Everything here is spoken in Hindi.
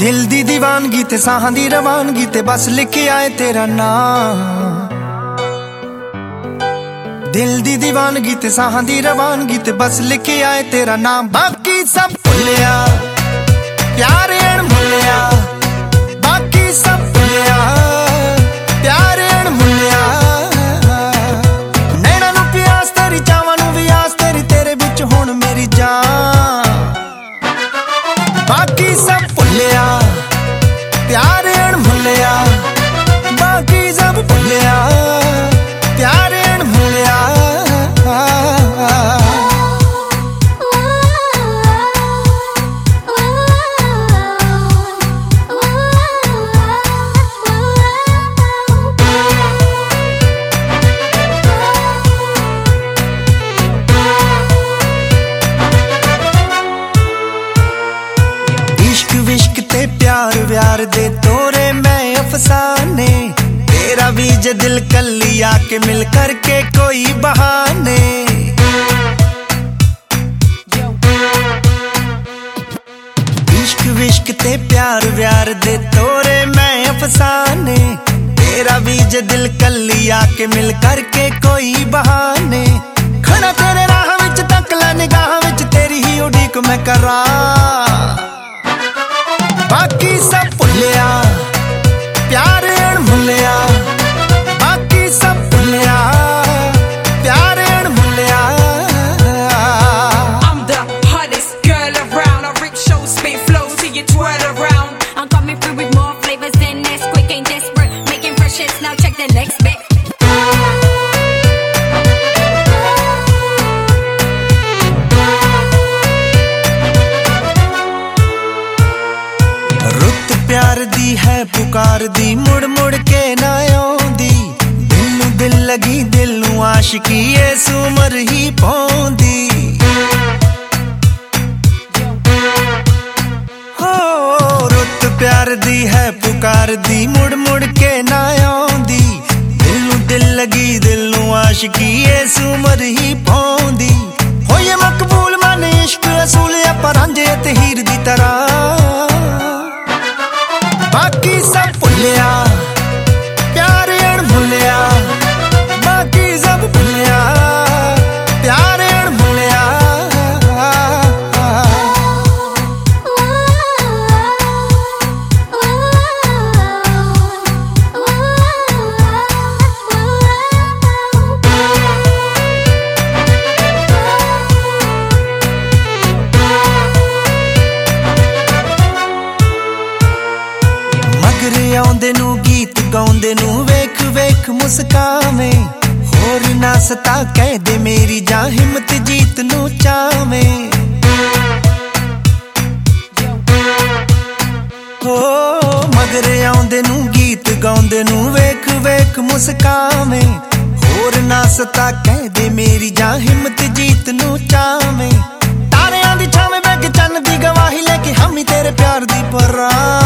दिल दी दीवानगी ते साहां दी रवानगी ते बस लिखे आए तेरा नाम। दिल दी दीवानगी ते साहां दी रवानगी ते बस लिखे आए तेरा नाम। बाकी सब भुलिया प्यार अणमुल्लिया, बाकी सब भुलिया प्यार अणमुल्लिया। नैना नू प्यास तेरी चावां नू भी आस तेरी, तेरे बिच हुण मेरी जान। बाकी सब भुलिया प्यार अणमुल्लिया, बाकी सब भुलिया प्यार अणमुल्लिया। इश्क विश्क ते प्यार व्यार दे तोरे मैं अफसाने, तेरा भी जे दिल कल्ली आके मिल करके कोई बहाने। इश्क विश्क ते प्यार व्यार दे तोरे मैं अफसाने, तेरा भी जे दिल कल्ली आके मिल करके कोई बहाने। खड़ा तेरे राह विच तक ला निगाह विच तेरी ही उड़ीक मैं करा। बाकी सब भुलिया प्यार अणमुल्लिया, बाकी सब भुलिया प्यार अणमुल्लिया। I'm the hottest girl around. I rip show, spit flow till you twirl around. I'm coming through with more flavors than this. Quick ain't desperate, making fresh hits. Now check the next bit. रुत प्यार दी है पुकार दी, मुड़ मुड़ के ना आउंदी। दिल नू दिल लगी दिल नू आशिकी इस उमर ही पौंदी। हो रुत प्यार दी है पुकार दी, मुड़ मुड़ के ना आउंदी। दिल नू दिल लगी दिल नू आशिकी इस उमर ही पौंदी। हो ये मकबूल मन इश्क असूल है परांजे ते हीर दी तरह। बाकी सब भुलिया प्यार अणमुल्लिया, बाकी सब भुलिया प्यार अणमुल्लिया। मगरे आउंदे नू गीत गाउंदे नू वेख वेख मुस्कावे। होर ना सता कह दे मेरी जान हिम्मत जीत नू चावे। हो मगरे आउंदे नू गीत गाउंदे नू वेख वेख मुस्कावे। होर ना सता कह दे मेरी जान हिम्मत जीत नू चावे। तारियां दी छावे बैग चन्न दी गवाही लेके हम ही तेरे प्यार दी परां।